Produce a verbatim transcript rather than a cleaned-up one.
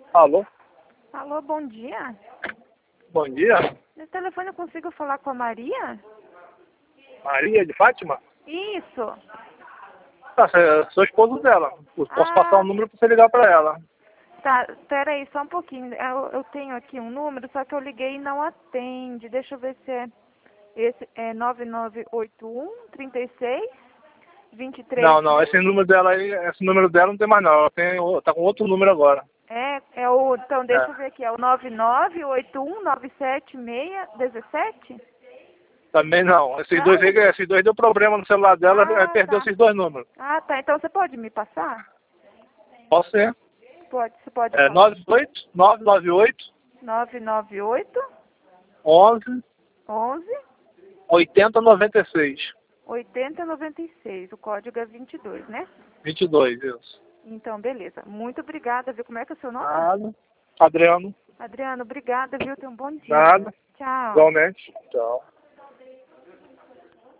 Alô? Alô, bom dia. Bom dia. Nesse telefone eu consigo falar com a Maria? Maria de Fátima? Isso. Ah, eu sou esposo dela. Eu posso Ah. passar o número para você ligar para ela. Tá, espera aí só um pouquinho. Eu, eu tenho aqui um número, só que eu liguei e não atende. Deixa eu ver se é esse. É nove nove oito um, trinta e seis, vinte e três. Não, não, esse número dela aí, esse número dela não tem mais não. Ela tem, tá com outro número agora. É, é o. Então, deixa É. eu ver aqui. É o nove nove oito um, nove sete seis um sete? Também não. Esses Não? dois aí, esses dois deu problema no celular dela, Ah, perdeu tá. esses dois números. Ah, tá. Então você pode me passar? Pode ser. Pode, você pode É falar. nove oito nove nove oito nove nove oito, onze onze, oitenta noventa e seis. oitenta noventa e seis. O código é vinte e dois, né? vinte e dois, isso. Então, beleza. Muito obrigada, viu? Como é que é o seu nome? Nada. Adriano. Adriano, obrigada, viu? Tenha um bom dia. Nada. Tchau. Igualmente. Tchau.